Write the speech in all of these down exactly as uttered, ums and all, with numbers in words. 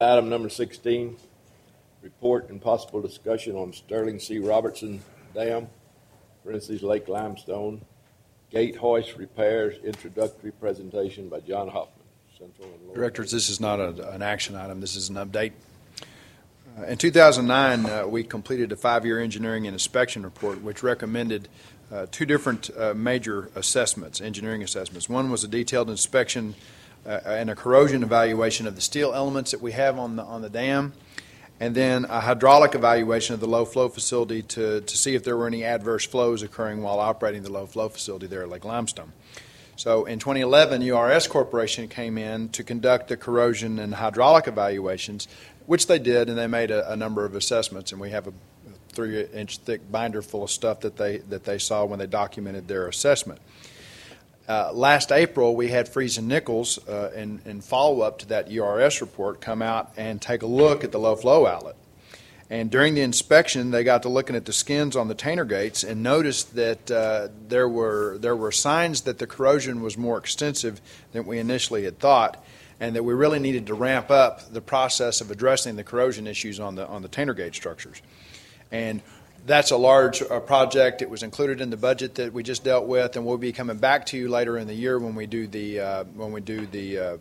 Item number sixteen, report and possible discussion on Sterling C. Robertson Dam, parentheses Lake Limestone, gate hoist repairs, introductory presentation by John Hoffman, Central and Lower. Directors, this is not a, an action item. This is an update. Uh, in two thousand nine, uh, we completed a five-year engineering and inspection report, which recommended uh, two different uh, major assessments, engineering assessments. One was a detailed inspection uh, and a corrosion evaluation of the steel elements that we have on the on the dam, and then a hydraulic evaluation of the low-flow facility to, to see if there were any adverse flows occurring while operating the low-flow facility there at Lake Limestone. So in twenty eleven, U R S Corporation came in to conduct the corrosion and hydraulic evaluations, which they did, and they made a, a number of assessments, and we have a three-inch thick binder full of stuff that they that they saw when they documented their assessment. Uh, last April, we had Freese and Nichols, uh, in, in follow-up to that U R S report, come out and take a look at the low-flow outlet. And during the inspection, they got to looking at the skins on the Tainer gates and noticed that uh, there were there were signs that the corrosion was more extensive than we initially had thought, and that we really needed to ramp up the process of addressing the corrosion issues on the on the Tainer gate structures. And that's a large uh, project. It was included in the budget that we just dealt with, and we'll be coming back to you later in the year when we do the uh, when we do the uh,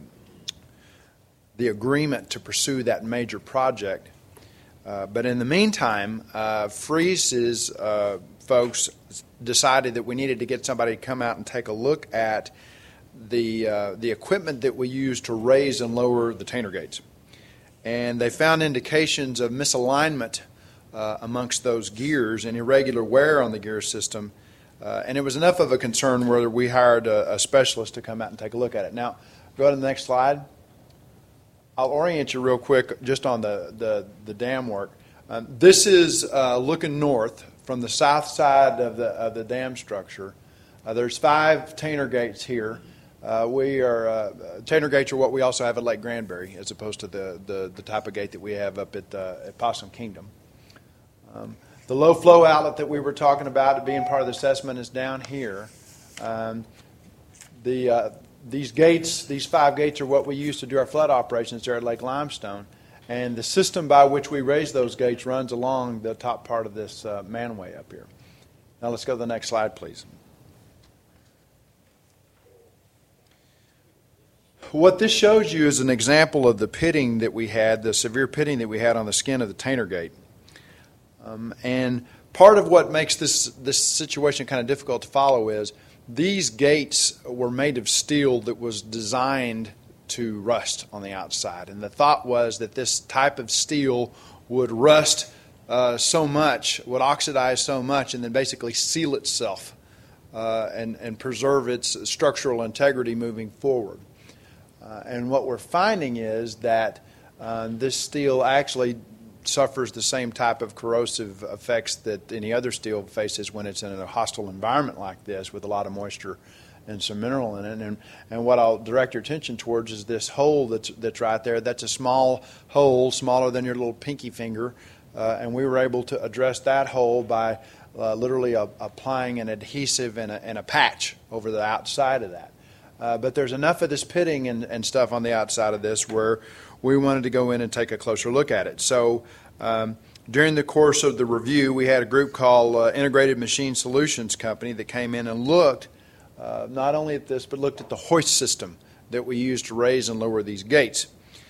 the agreement to pursue that major project. Uh, but in the meantime, uh, Freese's uh, folks decided that we needed to get somebody to come out and take a look at the uh, the equipment that we use to raise and lower the Tainer gates. And they found indications of misalignment uh, amongst those gears and irregular wear on the gear system. Uh, and it was enough of a concern where we hired a, a specialist to come out and take a look at it. Now, go to the next slide. I'll orient you real quick just on the, the, the dam work. Um, this is uh, looking north from the south side of the, of the dam structure. Uh, there's five Tainer gates here. Uh, we are uh, Tainer gates are what we also have at Lake Granbury, as opposed to the, the, the type of gate that we have up at, uh, at Possum Kingdom. Um, the low flow outlet that we were talking about being part of the assessment is down here. Um, the uh, these gates, these five gates, are what we use to do our flood operations there at Lake Limestone, and the system by which we raise those gates runs along the top part of this uh, manway up here. Now let's go to the next slide, please. What this shows you is an example of the pitting that we had, the severe pitting that we had on the skin of the Tainer gate. Um, and part of what makes this, this situation kind of difficult to follow is these gates were made of steel that was designed to rust on the outside. And the thought was that this type of steel would rust uh, so much, would oxidize so much, and then basically seal itself uh, and, and preserve its structural integrity moving forward. Uh, and what we're finding is that uh, this steel actually suffers the same type of corrosive effects that any other steel faces when it's in a hostile environment like this with a lot of moisture and some mineral in it. And, and what I'll direct your attention towards is this hole that's, that's right there. That's a small hole, smaller than your little pinky finger, uh, and we were able to address that hole by uh, literally uh, applying an adhesive and a, and a patch over the outside of that. Uh, but there's enough of this pitting and, and stuff on the outside of this where we wanted to go in and take a closer look at it. So um, during the course of the review, we had a group called uh, Integrated Machine Solutions Company that came in and looked uh, not only at this, but looked at the hoist system that we use to raise and lower these gates.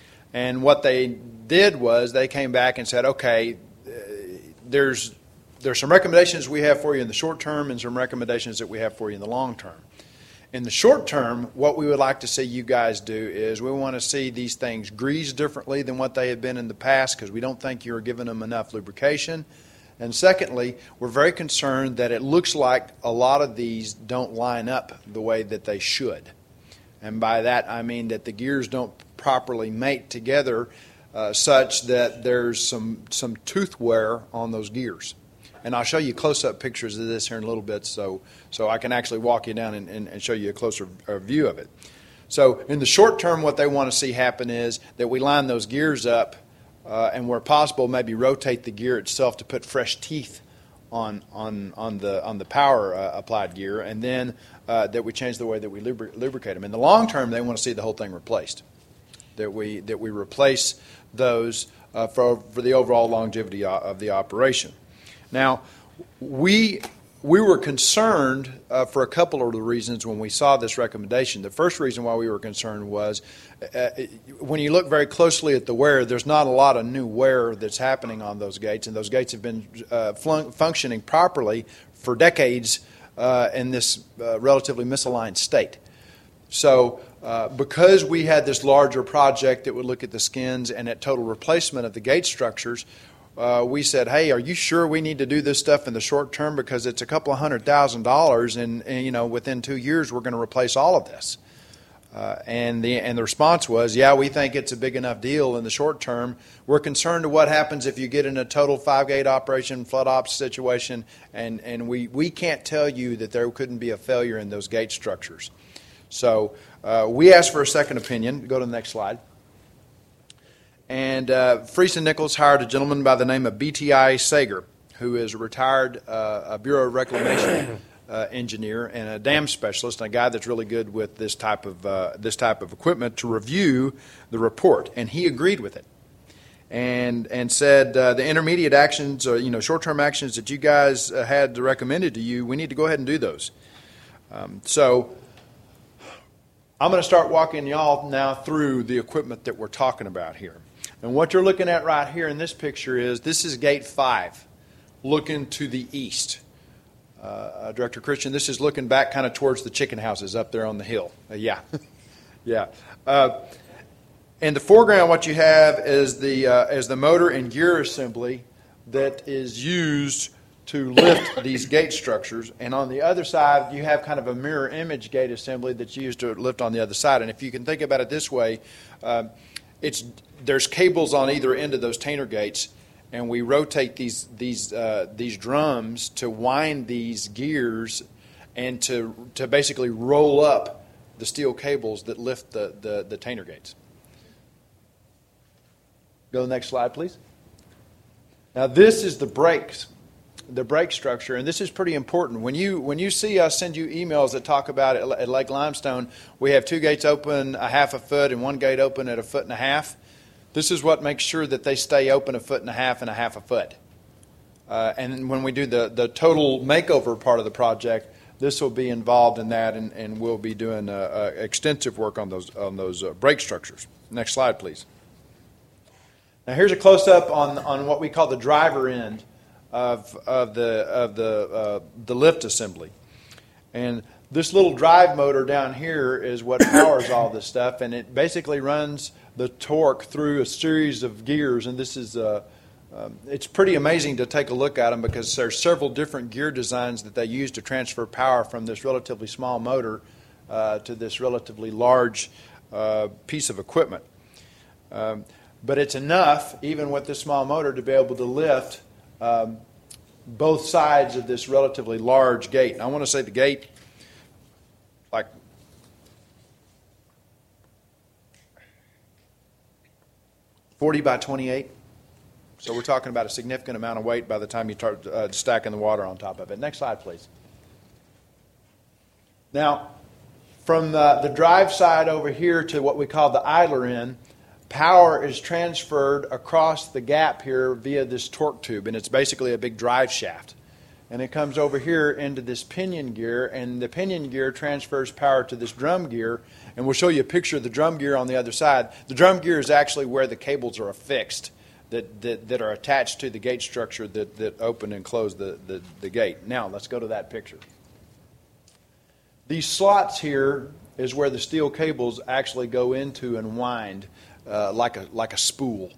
And what they did was they came back and said, okay, uh, there's, there's some recommendations we have for you in the short term and some recommendations that we have for you in the long term. In the short term, what we would like to see you guys do is we want to see these things greased differently than what they have been in the past, because we don't think you're giving them enough lubrication. And secondly, we're very concerned that it looks like a lot of these don't line up the way that they should. And by that I mean that the gears don't properly mate together uh, such that there's some, some tooth wear on those gears. And I'll show you close-up pictures of this here in a little bit so, so I can actually walk you down and, and, and show you a closer uh, view of it. So in the short term, what they want to see happen is that we line those gears up uh, and where possible maybe rotate the gear itself to put fresh teeth on, on, on, the, on the power uh, applied gear, and then uh, that we change the way that we lubri- lubricate them. In the long term, they want to see the whole thing replaced. That we, that we replace those uh, for, for the overall longevity of the operation. Now, we we were concerned uh, for a couple of the reasons when we saw this recommendation. The first reason why we were concerned was uh, when you look very closely at the wear, there's not a lot of new wear that's happening on those gates, and those gates have been uh, flun- functioning properly for decades uh, in this uh, relatively misaligned state. So uh, because we had this larger project that would look at the skins and at total replacement of the gate structures, Uh, we said, hey, are you sure we need to do this stuff in the short term, because it's a couple of hundred thousand dollars, and, and you know within two years we're going to replace all of this. Uh, and the and the response was, yeah, we think it's a big enough deal in the short term. We're concerned to what happens if you get in a total five gate operation, flood ops situation, and and we we can't tell you that there couldn't be a failure in those gate structures. So uh, we asked for a second opinion. Go to the next slide. And uh, Friesen Nichols hired a gentleman by the name of B T I Sager, who is a retired uh, a Bureau of Reclamation uh, engineer and a dam specialist, and a guy that's really good with this type of uh, this type of equipment, to review the report. And he agreed with it, and and said uh, the intermediate actions, or you know, short-term actions that you guys uh, had recommended to you, we need to go ahead and do those. Um, so. I'm going to start walking y'all now through the equipment that we're talking about here. And what you're looking at right here in this picture is, this is gate five, looking to the east. Uh, Director Christian, this is looking back kind of towards the chicken houses up there on the hill. Uh, yeah. yeah. Uh, in the foreground, what you have is the, uh, is the motor and gear assembly that is used to lift these gate structures, and on the other side you have kind of a mirror image gate assembly that's used to lift on the other side. And if you can think about it this way, uh, it's there's cables on either end of those Tainer gates, and we rotate these these uh, these drums to wind these gears and to to basically roll up the steel cables that lift the the, the Tainer gates. Go to the next slide, please. Now this is the brakes. The brake structure, and this is pretty important. When you when you see us send you emails that talk about it at Lake Limestone, we have two gates open a half a foot and one gate open at a foot and a half. This is what makes sure that they stay open a foot and a half and a half a foot. Uh, and when we do the, the total makeover part of the project, this will be involved in that, and, and we'll be doing uh, uh, extensive work on those on those uh, brake structures. Next slide, please. Now here's a close-up on on what we call the driver end of of the of the uh, the lift assembly. And this little drive motor down here is what powers all this stuff, and it basically runs the torque through a series of gears. And this is uh, um, it's pretty amazing to take a look at them, because there's several different gear designs that they use to transfer power from this relatively small motor uh, to this relatively large uh, piece of equipment. Um, but it's enough, even with this small motor, to be able to lift Um, both sides of this relatively large gate. And I want to say the gate, like forty by twenty-eight. So we're talking about a significant amount of weight by the time you start uh, stacking the water on top of it. Next slide, please. Now, from the, the drive side over here to what we call the idler end, power is transferred across the gap here via this torque tube, and it's basically a big drive shaft. And it comes over here into this pinion gear, and the pinion gear transfers power to this drum gear, and we'll show you a picture of the drum gear on the other side. The drum gear is actually where the cables are affixed that, that, that are attached to the gate structure that, that open and close the, the, the gate. Now, let's go to that picture. These slots here is where the steel cables actually go into and wind uh, like a like a spool.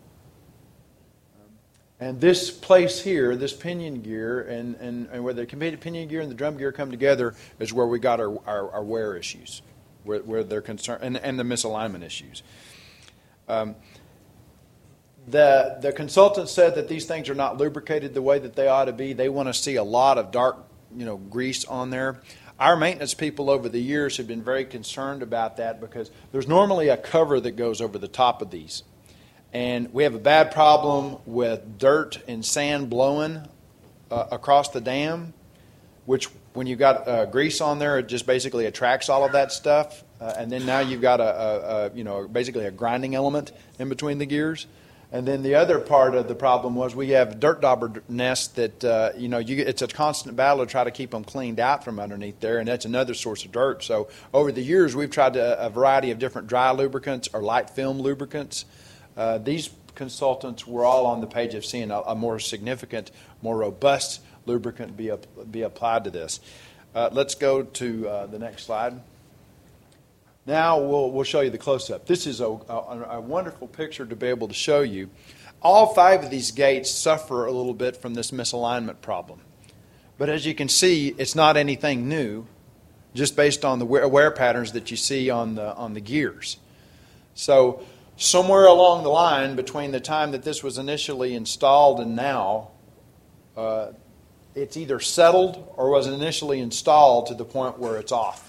And this place here, this pinion gear, and, and, and where the pinion gear and the drum gear come together is where we got our, our, our wear issues, where, where they're concerned, and, and the misalignment issues. Um, the the consultant said that these things are not lubricated the way that they ought to be. They want to see a lot of dark, you know, grease on there. Our maintenance people over the years have been very concerned about that, because there's normally a cover that goes over the top of these. And we have a bad problem with dirt and sand blowing uh, across the dam, which when you've got uh, grease on there, it just basically attracts all of that stuff. Uh, and then now you've got a, a, a, you know, basically a grinding element in between the gears. And then the other part of the problem was we have dirt dauber nests that, uh, you know, you, it's a constant battle to try to keep them cleaned out from underneath there, and that's another source of dirt. So over the years, we've tried a, a variety of different dry lubricants or light film lubricants. Uh, these consultants were all on the page of seeing a, a more significant, more robust lubricant be, be applied to this. Uh, let's go to uh, the next slide. Now we'll, we'll show you the close-up. This is a, a, a wonderful picture to be able to show you. All five of these gates suffer a little bit from this misalignment problem. But as you can see, it's not anything new, just based on the wear, wear patterns that you see on the, on the gears. So somewhere along the line between the time that this was initially installed and now, uh, it's either settled or was initially installed to the point where it's off.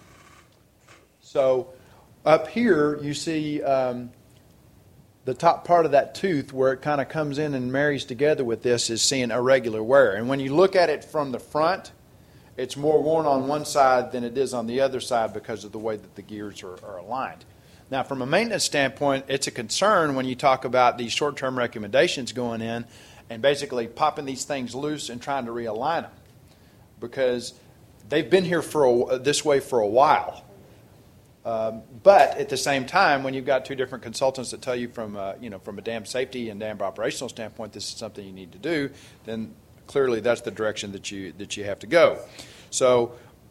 So up here, you see um, the top part of that tooth where it kind of comes in and marries together with this is seeing irregular wear. And when you look at it from the front, it's more worn on one side than it is on the other side because of the way that the gears are, are aligned. Now, from a maintenance standpoint, it's a concern when you talk about these short-term recommendations going in and basically popping these things loose and trying to realign them, because they've been here for a, this way for a while. Um, but at the same time, when you've got two different consultants that tell you from uh, you know from a dam safety and dam operational standpoint this is something you need to do, then clearly that's the direction that you that you have to go. So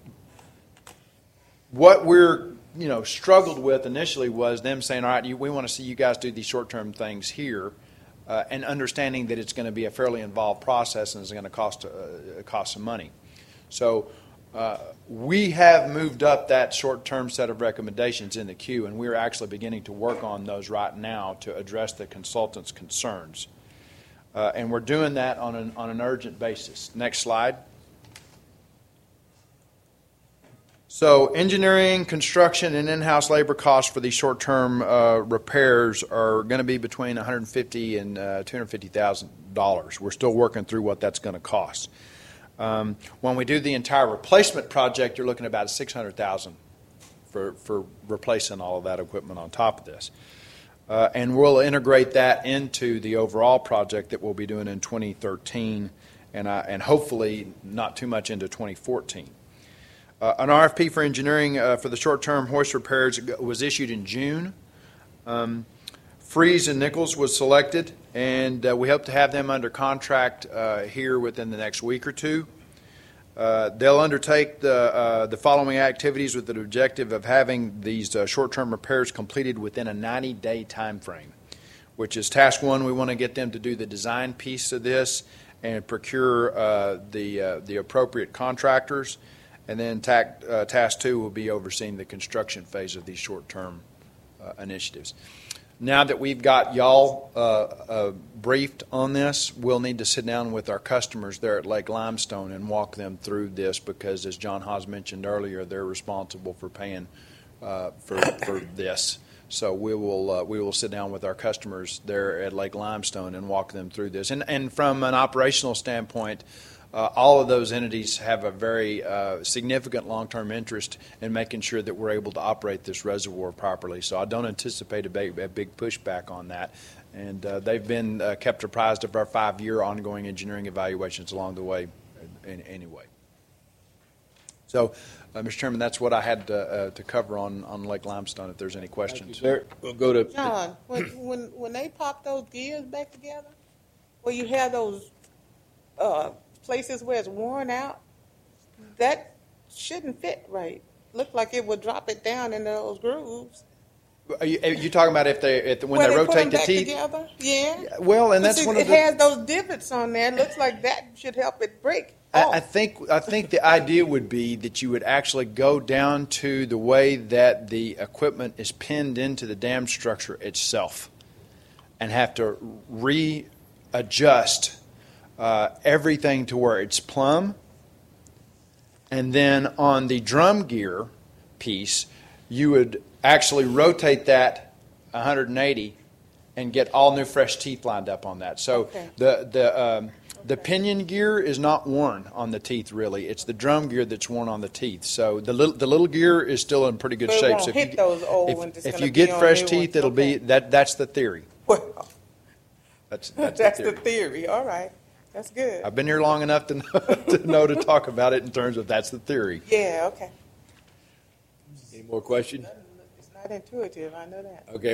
what we're you know struggled with initially was them saying, all right, you, we want to see you guys do these short-term things here, uh, and understanding that it's going to be a fairly involved process and it's going to cost uh, cost some money. So uh, we have moved up that short-term set of recommendations in the queue, and we're actually beginning to work on those right now to address the consultants' concerns. Uh, and we're doing that on an, on an urgent basis. Next slide. So engineering, construction, and in-house labor costs for these short-term uh, repairs are going to be between one hundred fifty thousand dollars and uh, two hundred fifty thousand dollars. We're still working through what that's going to cost. Um, when we do the entire replacement project, you're looking at about six hundred thousand dollars for, for replacing all of that equipment on top of this. Uh, and we'll integrate that into the overall project that we'll be doing in twenty thirteen and, uh, and hopefully not too much into twenty fourteen. Uh, an R F P for engineering uh, for the short-term hoist repairs was issued in June. Um, Freeze and Nichols was selected, and uh, we hope to have them under contract uh, here within the next week or two. Uh, they'll undertake the, uh, the following activities with the objective of having these uh, short-term repairs completed within a ninety-day time frame, which is task one. We want to get them to do the design piece of this and procure uh, the, uh, the appropriate contractors. And then tac, uh, task two will be overseeing the construction phase of these short-term uh, initiatives. Now that we've got y'all uh, uh, briefed on this, we'll need to sit down with our customers there at Lake Limestone and walk them through this, because as John Haas mentioned earlier, they're responsible for paying uh, for, for this. So we will uh, we will sit down with our customers there at Lake Limestone and walk them through this. And, and from an operational standpoint, Uh, all of those entities have a very uh, significant long-term interest in making sure that we're able to operate this reservoir properly. So I don't anticipate a big, a big pushback on that. And uh, they've been uh, kept apprised of our five-year ongoing engineering evaluations along the way in, anyway. So, uh, Mister Chairman, that's what I had to, uh, to cover on, on Lake Limestone, if there's any questions. Thank you, sir. We'll go to John, when, when, when they pop those gears back together, where you have those uh, places where it's worn out, that shouldn't fit right. Look like it would drop it down into those grooves. Are you, are you talking about if they if, when Where they, they rotate put them the back teeth? Together? Yeah. Well, and that's See, one of it the. has those divots on there. It looks like that should help it break. I, I think I think the idea would be that you would actually go down to the way that the equipment is pinned into the dam structure itself, and have to readjust uh, everything to where it's plumb. And then on the drum gear piece, you would actually rotate that one hundred eighty and get all new fresh teeth lined up on that. So Okay. the the um, the pinion gear is not worn on the teeth really. It's the drum gear that's worn on the teeth. So the little the little gear is still in pretty good But it shape. won't so if hit you, those old if, ones. It's if gonna you be get on fresh new teeth, ones. it'll Okay. be that. That's the theory. Well, That's, that's, That's the the theory. theory. All right. That's good. I've been here long enough to know, to know to talk about it in terms of that's the theory. Yeah, okay. Any more questions? It's not intuitive, I know that. Okay,